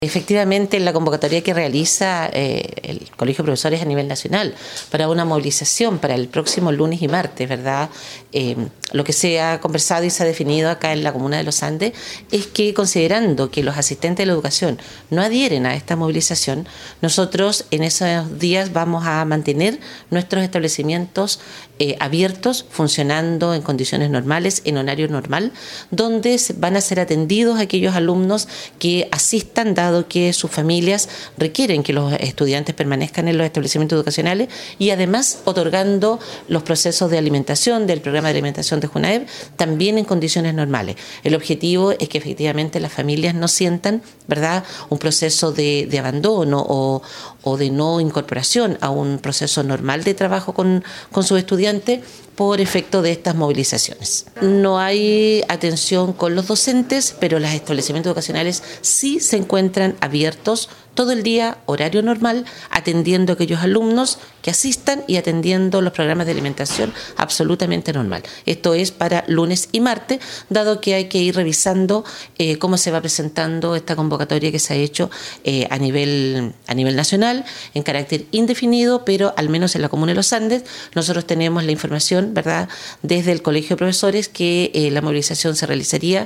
Efectivamente, en la convocatoria que realiza el Colegio de Profesores a nivel nacional para una movilización para el próximo lunes y martes, ¿verdad? Lo que se ha conversado y se ha definido acá en la Comuna de Los Andes es que, considerando que los asistentes de la educación no adhieren a esta movilización, nosotros en esos días vamos a mantener nuestros establecimientos abiertos, funcionando en condiciones normales, en horario normal, donde van a ser atendidos aquellos alumnos que asistan, dado que sus familias requieren que los estudiantes permanezcan en los establecimientos educacionales, y además otorgando los procesos de alimentación del programa de alimentación de Junaep también en condiciones normales. El objetivo es que efectivamente las familias no sientan, ¿verdad?, un proceso de abandono o de no incorporación a un proceso normal de trabajo con sus estudiantes por efecto de estas movilizaciones. No hay atención con los docentes, pero los establecimientos educacionales sí se encuentran abiertos todo el día, horario normal, atendiendo a aquellos alumnos que asistan y atendiendo los programas de alimentación absolutamente normal. Esto es para lunes y martes, dado que hay que ir revisando cómo se va presentando esta convocatoria que se ha hecho a nivel nacional, en carácter indefinido, pero al menos en la Comuna de Los Andes nosotros tenemos la información, ¿verdad?, desde el Colegio de Profesores que la movilización se realizaría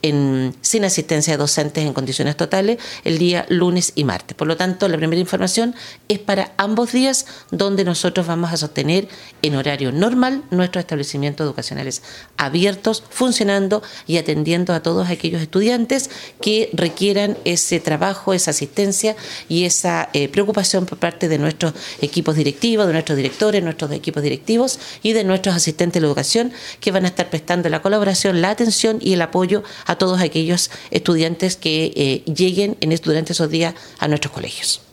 sin asistencia de docentes en condiciones totales el día lunes y martes. Por lo tanto, la primera información es para ambos días, donde nosotros vamos a sostener en horario normal nuestros establecimientos educacionales abiertos, funcionando y atendiendo a todos aquellos estudiantes que requieran ese trabajo, esa asistencia y esa preocupación por parte de nuestros equipos directivos, de nuestros directores, nuestros equipos directivos y de nuestros asistentes de la educación, que van a estar prestando la colaboración, la atención y el apoyo a todos aquellos estudiantes que lleguen durante esos días a nuestros colegios.